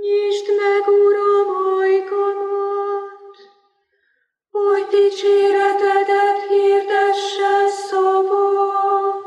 Nyisd meg, Uram, ajkamat, hogy dicséretedet hirdesse szavam.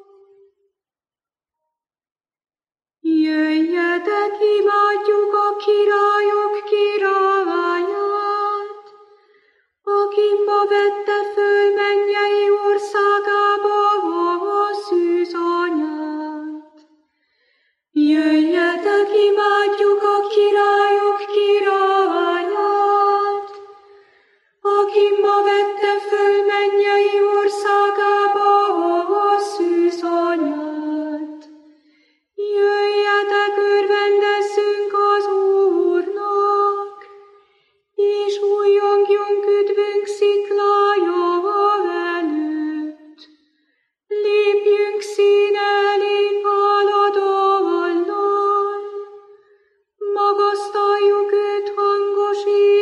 Jöjjetek, imádjuk a királyok királyát, aki ma vette föl mennyei országába a szűz anyát. Jöjjetek, imádjuk a királyok királyát, aki ma vette föl mennyei országába a szűz anyát. Jöjjetek, örvendezzünk az Úrnak, és újjongjunk üdvünk sziklája előtt. Lépjünk színe elé háladallal, magasztaljuk őt hangos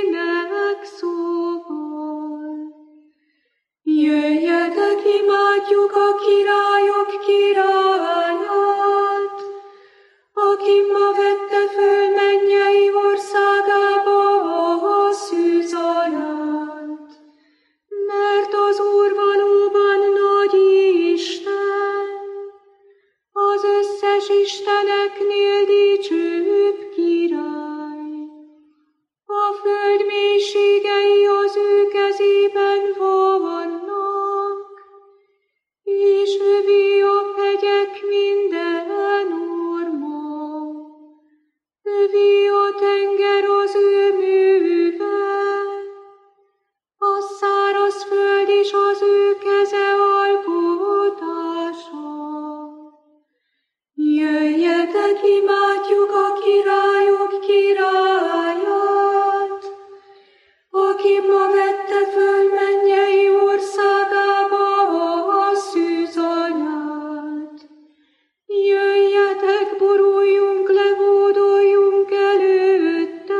énekszóval. Jöjjetek, imádjuk a királyok királyát, aki ma vette föl mennyei országába a szűz anyát. Mert az Úr valóban nagy Isten, az összes isteneknél dicsőbb király. A föld mélységei az ő kezében vannak, és övé a hegyek minden orma. Övé a tenger az ő műve, a száraz föld is az ő keze alkotása. Jöjjetek, imádjuk a királyok királyát, aki ma vette föl mennyei országába a szűz anyát. Jöjjetek, boruljunk le, hódoljunk előtte.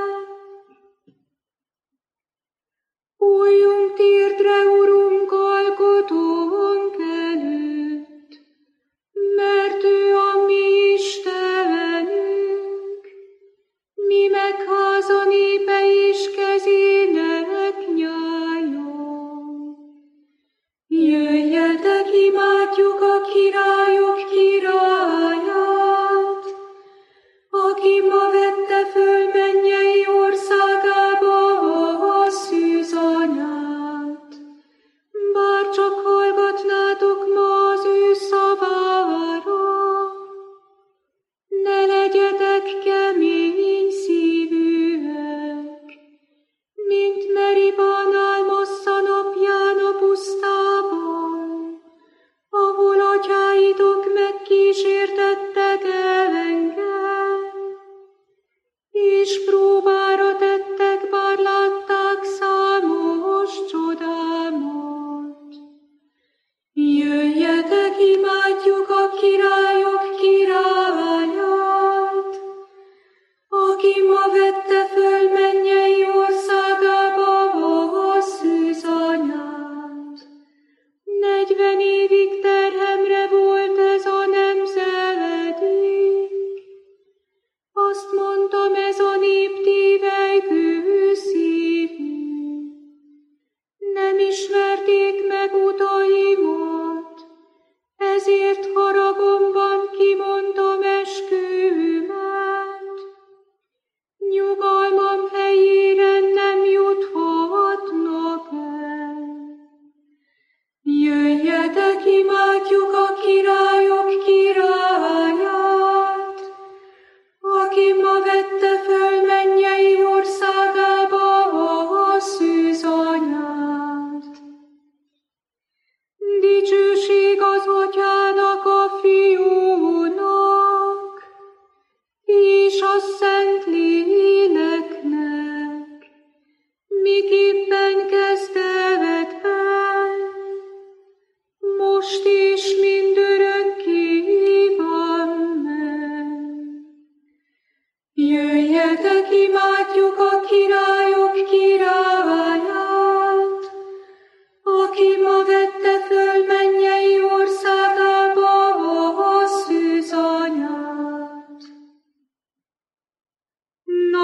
Hulljunk térdre, Urunk, alkotónk előtt, mert ő a mi Istenünk, mi meg háza népe és kezének nyája. Jöjjetek, imádjuk a királyok királyát, aki ma vette föl mennyei országába a szűz anyát. Bár csak hallgatnátok ma az ő szavára, ne legyetek kemény szívűek, mint Meribánál Massza napján a pusztában, ahol atyáitok megkísértettek engem, és próbára tettek, bár látták számos csodámat. Jöjjetek, imádjuk a királyok királyát, aki ma vette föl mennyei országába a szűz anyát. 40 évig terhemre volt ez a nemzedék, azt mondtam, ez a nép tévelygő szívű. Nem ismerték meg utaimat, ezért haragomban kimondtam esküvőmet. Nyugalmam helyére nem juthatnak el. Jöjjetek, imádjuk a királyok királyát, aki ma vette föl mennyei országába a szűz anyát. Dicsőség az Atyának, a Fiúnak, és a Szent Léleknek, miképpen kezdetben, most és mindörökké. Amen. Jöjjetek, imádjuk a királyok királyát, aki ma vette föl mennyei országába a szűz anyát.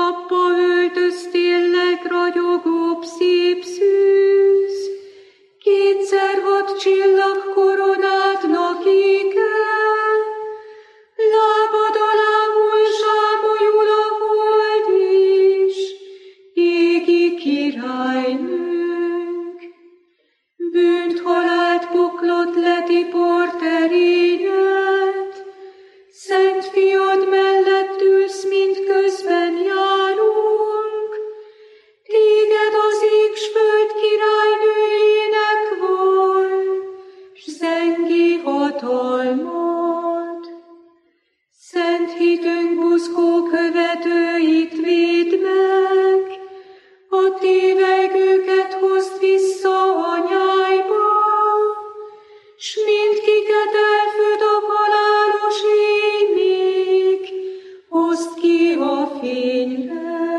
napba öltöztél legragyogóbb szép szűz, kétszer 6 csillag koronádnak ékel, lábad alá hol zsámolyul a hold is, égi királynőnk. Bűnt, halált, poklot letiport erényed, Szent Fiad mellett ülsz, mint közben járunk, téged az ég s föld királynőjének val, s zengi hatalmad. Szent hitünk buzgó követőit védd meg, a tévegőket hozd vissza anyájba, s mindkiket elföd a halálos éjmég, hozd ki a fényre.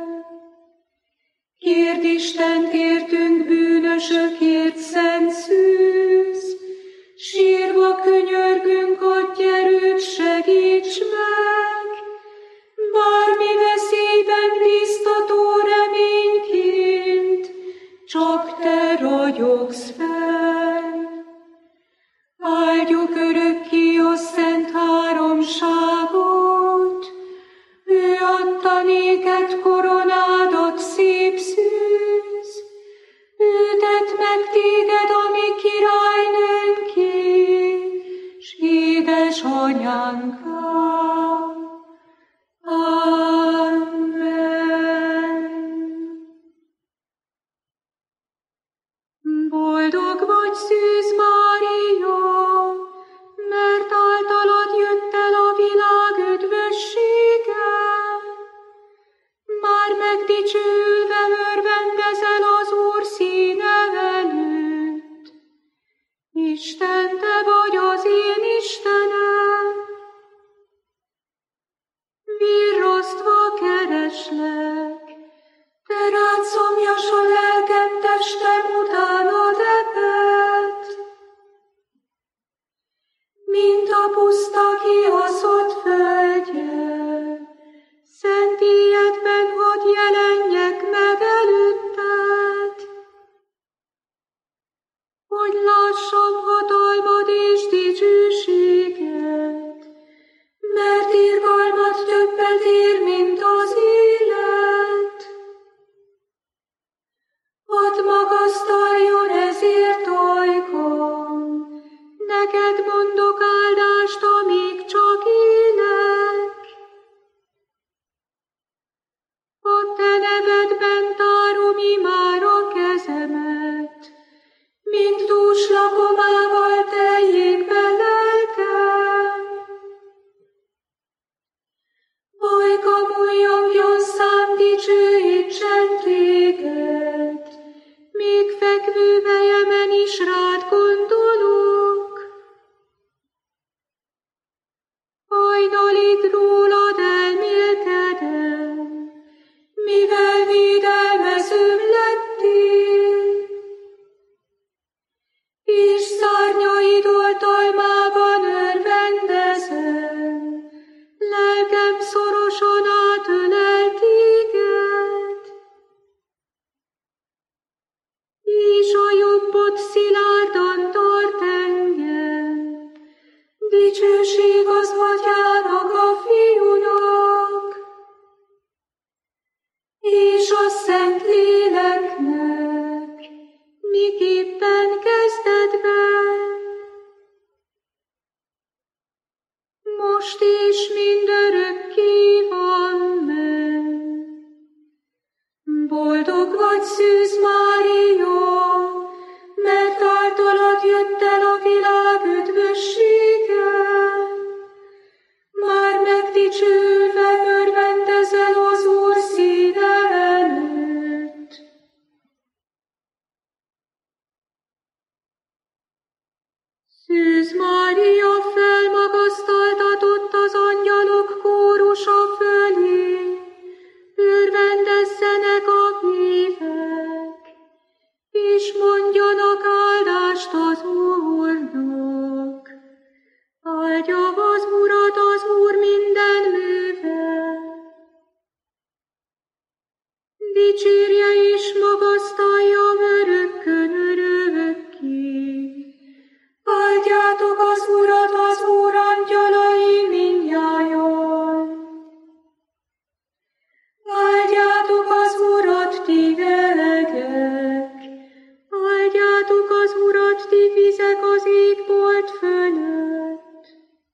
Kérd Istent értünk bűnösökért, szent szűz, sírva könyörgünk, adj erőt, segíts meg, bármi veszélyben bíztató reményként, csak te ragyogsz fel. Áldjuk örökké a Szent Háromságot, ő adta néked koronádat, szép szűz, ő tett meg téged a mi királynőnké, s édesanyánká. Boldog vagy, Szűz Mária, mert általad jött el a világ üdvössége. Már megdicsőülve örvendezel az Úr színe előtt. Isten, te vagy az én Istenem, virrasztva kereslek, te rád szomjas a lelkem, testem utánad ebed. Mint a puszta kiaszott földje, szent éjedben hadd jelenjek meg előtted, hogy lássam hatalmad és dicsőséged, mert irgalmat többet ér, mint az élet. Hadd magasztaljon ezért ajkam, neked mondok áldást, amíg csak élek. A te nevedben tárom imár a kezemet, mint dús lakomával teljék be lelkem. Ajkam ujjongjon szám, dicsőítsen téged, még fekvő melyemen is rád gondolok. Hajnalig rólad elmélkedem, mivel védelmezőm lettél, és szárnyaid oltalmában örvendezem, lelkem szorosan átölel téged. És a jobbod szilárdan tart engem, dicsőség az Atyának, a Fiúnak, és a Szent Léleknek, miképpen kezdetben, most és mindörökké. Amen. Boldog vagy, Szűz Mária, mert általad jött el a világ üdvössége. Már megdicsőülve örvendezel az Úr színe előtt. Szűz Mária, felmagasztaltatott az angyalok kórusa fölé, örvendezzenek a hívek. dicsérje és magasztalja örökkön örökké. Áldjátok az Urat, az Úr angyalai mindnyájan. Áldjátok az Urat, ti velegek, áldjátok az Urat, ti vizek az égbolt fölött.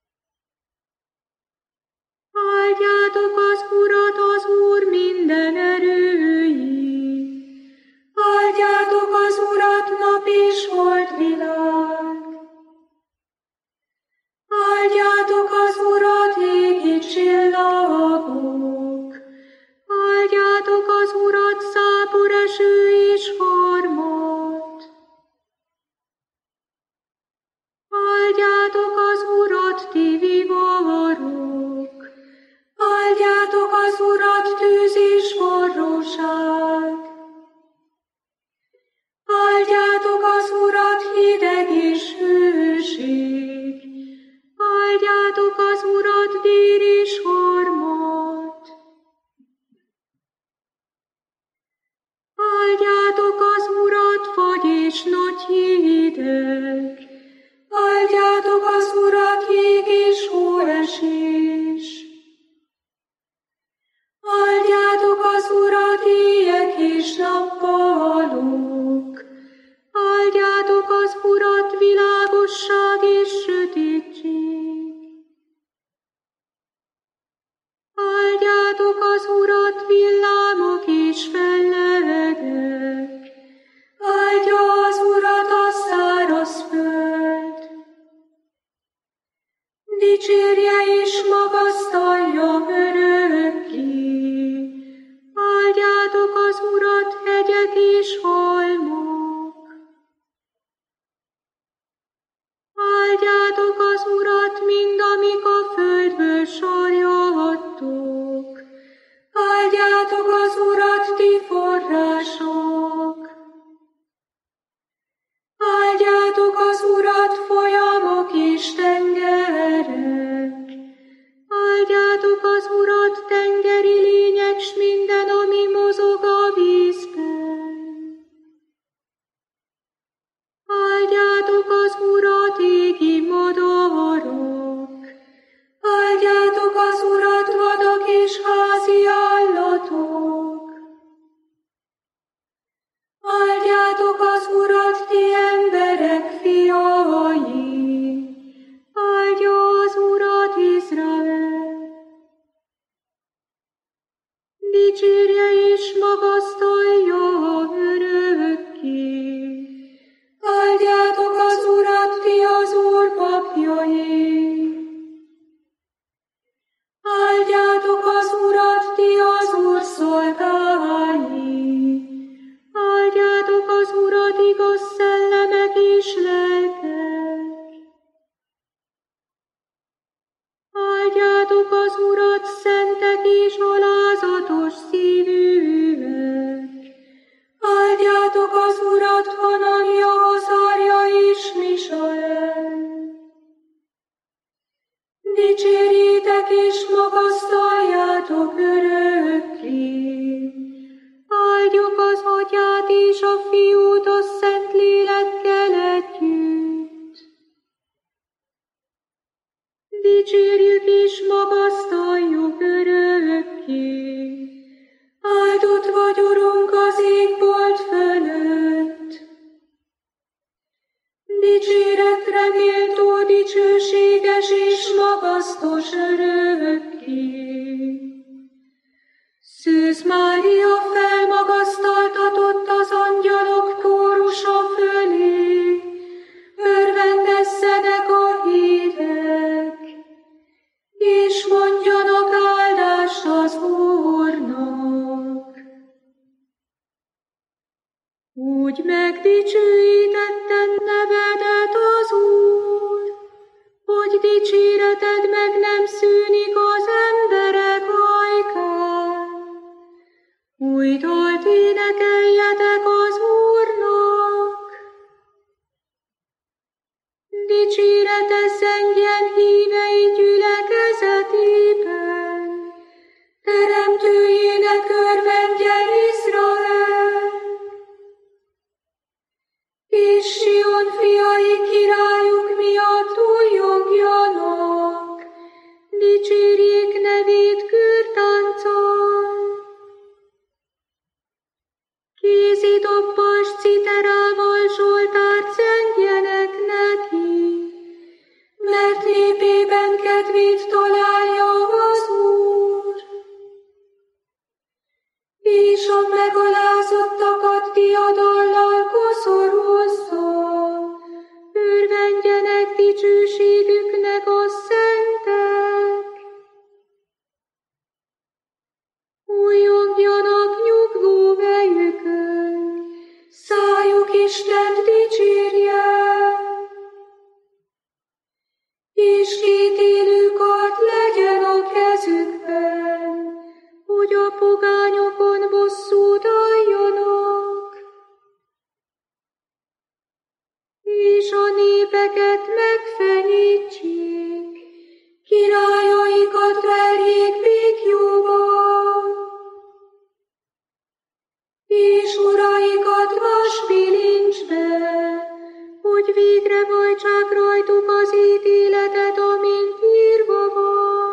Áldjátok az Urat, az Úr minden erői, áldjátok az Urat, nap és holdvilág. Áldjátok az Urat, égi csillagok, áldjátok az Urat, záporeső és harmat. Áldjátok az Urat, ti vivarok, áldjátok az Urat, tűz és forróság. Áldjátok az Urat, hideg és hőség, áldjátok az Urat, vér és harmat. Áldjátok az Urat, fagy és nagy hideg, áldjátok az Urat, jég és hóesés. Áldjátok az Urat, éjek és nappalok, áldjátok az Urat, világosság és sötétség. Áldjátok az Urat, villámok és fellegek, áldja az Urat a száraz föld. Dicsérje és magasztalja örökké, áldjátok az Urat, hegyek és halmok. Áldjátok az Urat, mind amik a földből sarjadtok, áldjátok az Urat, ti források. Áldjátok az Urat, folyamok és tengerek, áldjátok az Urat, tengeri lények, s minden, ami mozog a vízben. Áldjátok az Urat, égi madarak, áldjátok az Urat, vadak és házi állatok. Áldjátok az Urat, ti emberek fiai, áldja az Urat Izrael. Dicsérje és magasztalja örökké, áldjátok az Urat, ti az Úr papjai. Áldjátok az Urat, ti az Úr szolgái. Áldjátok az Urat, igaz szellemek és lelkek. Áldjátok az Urat, szentek és alázatos szívűek. Áldjátok az Urat, Hanania, Azárja és Misael. Dicsérjétek és magasztaljátok örökké. Áldjuk az Atyát és a Fiút a Szent Lélekkel együtt. Dicsérjük és magasztaljuk örökké. Áldott vagy, Urunk, az égbolt fölött. Dicséretre méltó, dicsőséges és magasztos örökké. Szűz Mária felmagasztaltatott az angyalok kórusa fölé, örvendezzenek a hívek, és mondjanak áldást az Úrnak. Úgy megdicsőítetted nevedet az Úr, hogy dicséreted meg nem szűnik az emberek ajkán. Új dalt énekeljetek az Úrnak. Dicsérete zengjen hívei gyülekezetében, teremtőjének örvendjen Izrael. megalázottakat diadallal koszorozzon. Örvendjenek dicsőségüknek a szentek. Újjongjanak nyugvó helyükön, szájuk Istent dicsérje. És kétélű kard legyen a kezükben, hogy a pogányokon bosszút álljanak, és a népeket megfenyítsék, királyaikat verjék békjóba, és uraikat vasbilincsbe, hogy végrehajtsák rajtuk az ítéletet, amint írva van.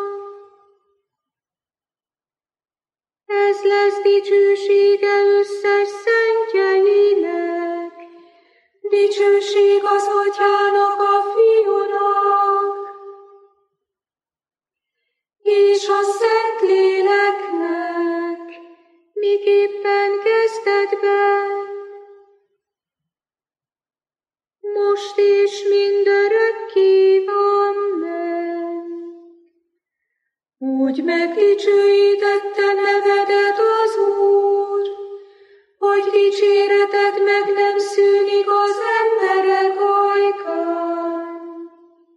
Ez lesz dicsősége összes szentjeinek, dicsőség az Atyának, a Fiúnak, és a Szentléleknek, miképpen kezdetben, most és mindörökké. Amen. Úgy megdicsőítette nevedet az Úr, hogy dicséreted meg nem szűnik az emberek ajkán.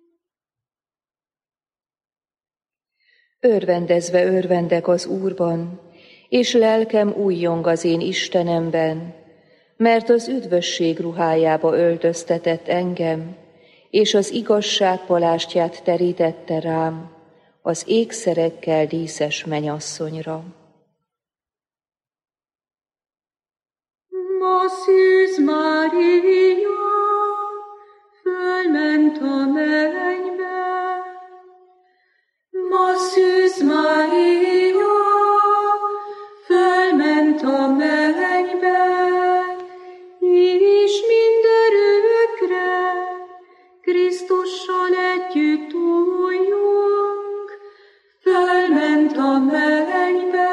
Örvendezve örvendek az Úrban, és lelkem újjong az én Istenemben, mert az üdvösség ruhájába öltöztetett engem, és az igazság palástját terítette rám, az ékszerekkel díszes mennyasszonyra. Ma Szűz Mária fölment a mennybe, ma Szűz Mária fölment a mennybe, és mindörökre Krisztussal együtt újjong, fölment a mennybe.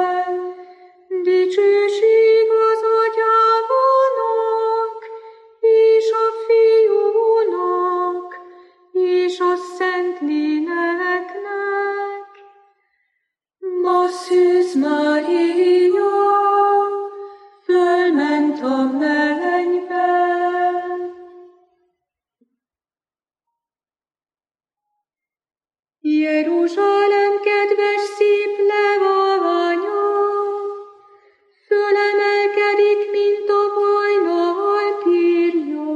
Dicsőség az Atyának, és a Fiúnak, és a Szentléleknek. Ma Szűz Mária fölment a mennybe. Jeruzsálem kedves szép leványa, fölemelkedik, mint a hajnal pírja.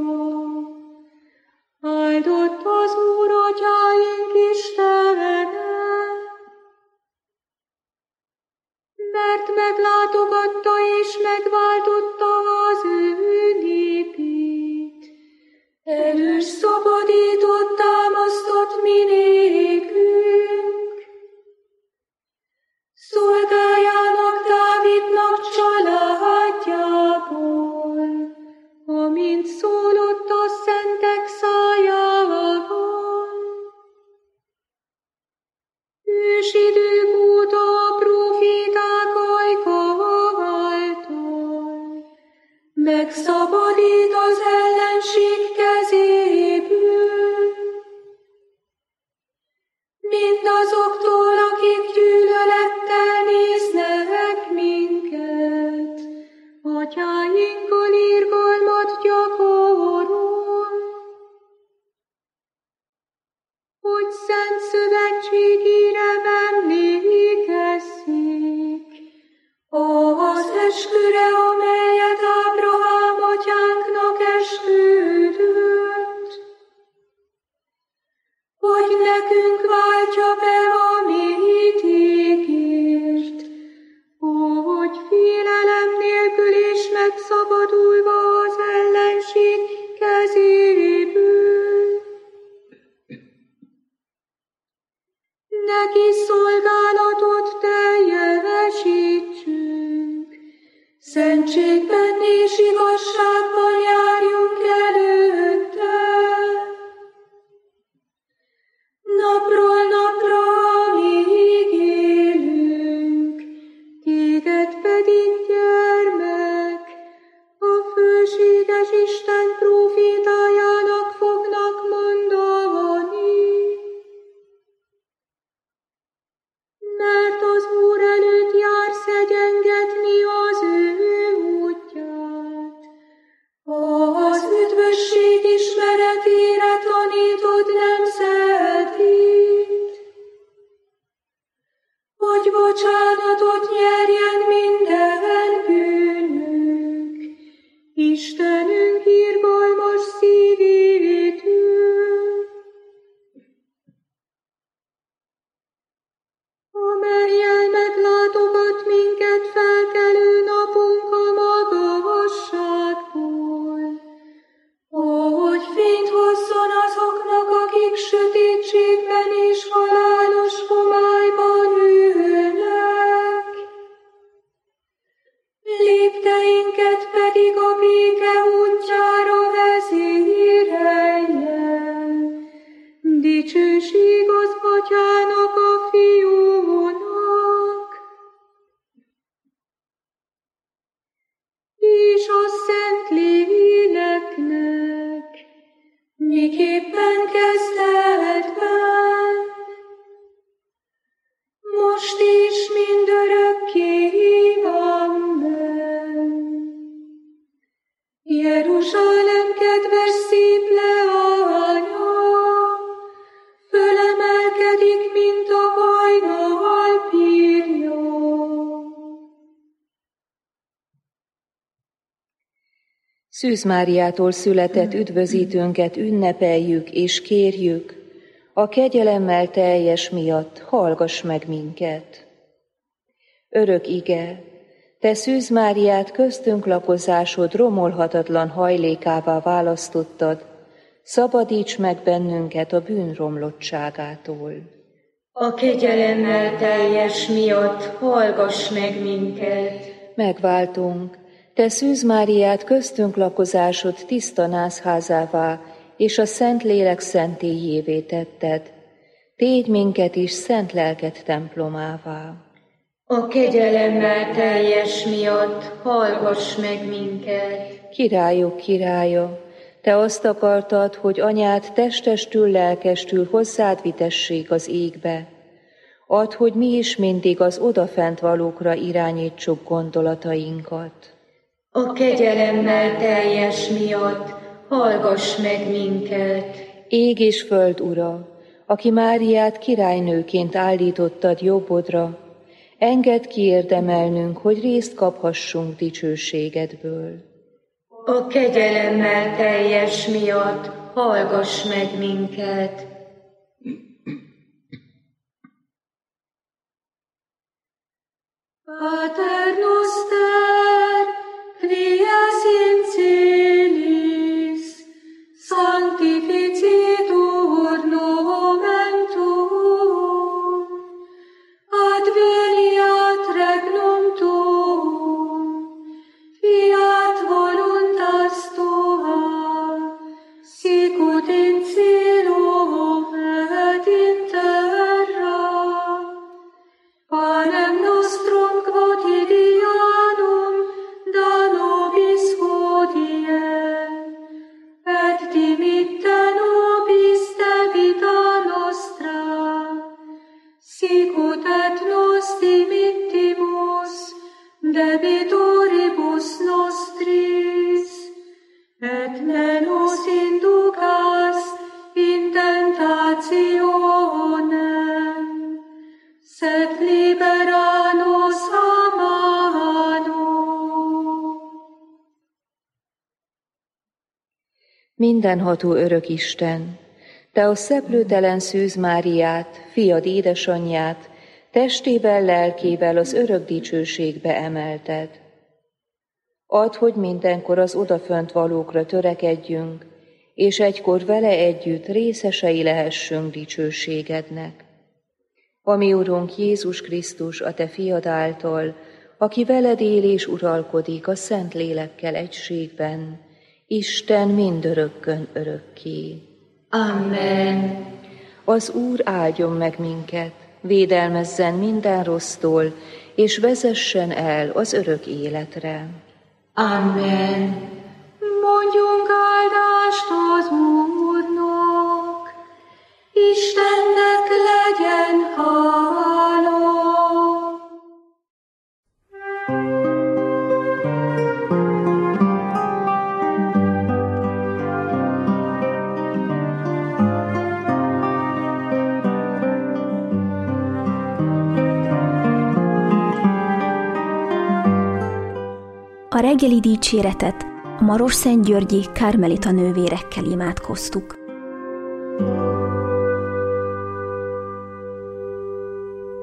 Áldott az Úr, Atyáink Istene, mert meglátogatta és megváltotta az ő népét. Erős szabadított, támasztott mi nékünk. Szolgájának, Dávidnak családjából, amint szólott a szentek szájával. Ősidők óta a proféták ajka által megszabadít az ellenség kezéből. Mindazoktól, akik gyűlölettel néznek minket, atyáinkkal irgalmat gyakorol, hogy szent szövetségére emlékezzék az esküre, amelyet Ábrahám atyánknak esküdött, hogy nekünk váltja be, amit ígért, hogy félelem nélkül és megszabadulva az ellenség kezéből. Neki szolgálatot teljesítsünk, szentségben és igazságban járjunk előtte. Napról napra, amíg élünk, téged pedig gyermekünk. bocsánatot nyerjen minden bűnünk. Istenünk irgalmas szívétől, amellyel meglátogat minket felkelő napunk a magasságból, hogy fényt hozzon azoknak, akik sötétségben és halálos homályban ülnek. Lépteinket pedig a béke útjára vezérelje. Dicsőség az Atyának, a Fiúnak, és a Szentléleknek, miképpen kezdetben, most is mindörökké. Amen. Jeruzsálem kedves szép leánya, fölemelkedik, mint a hajnal pírja. Szűz Máriától született üdvözítőnket ünnepeljük és kérjük, a kegyelemmel teljes miatt hallgass meg minket. Örök ige, te Szűz Máriát köztünk lakozásod romolhatatlan hajlékává választottad, szabadíts meg bennünket a bűn romlottságától. A kegyelemmel teljes miatt hallgass meg minket. Megváltunk, te Szűz Máriát köztünk lakozásod tiszta nászházává és a Szentlélek szentélyévé tetted. Tégy minket is szent lelked templomává. A kegyelemmel teljes miatt hallgass meg minket. Királyok királya, te azt akartad, hogy anyád testestül, lelkestül hozzád vitessék az égbe. Add, hogy mi is mindig az odafent valókra irányítsuk gondolatainkat. A kegyelemmel teljes miatt hallgass meg minket. Ég és föld ura, aki Máriát királynőként állítottad jobbodra, engedd kiérdemelnünk, hogy részt kaphassunk dicsőségedből. A kegyelemmel teljes miatt hallgass meg minket. Pater noster, quies in celis, sanctificetur nomen tuum, adveniat regnum tuum, fiat voluntas tua, sicut in cielo et in terra. Panem nostrum quotidianum da nobis hodie, et dimitte nobis debita nostra, sicut et nos dimittimus debitoribus nostris, et ne nos inducas in tentationem, sed libera nos a malo. Mindenható örök Isten, te a szeplőtelen Szűz Máriát, fiad édesanyját, testével, lelkével az örök dicsőségbe emelted. Add, hogy mindenkor az odafönt valókra törekedjünk, és egykor vele együtt részesei lehessünk dicsőségednek. A mi Urunk Jézus Krisztus, a te fiad által, aki veled él és uralkodik a Szent Lélekkel egységben, Isten mindörökkön örökké. Amen. Az Úr áldjon meg minket, védelmezzen minden rossztól, és vezessen el az örök életre. Amen. Mondjunk áldást az Úrnak, Istennek legyen hála. A reggeli dicséretet a Marosszentgyörgyi Kármelita nővérekkel imádkoztuk.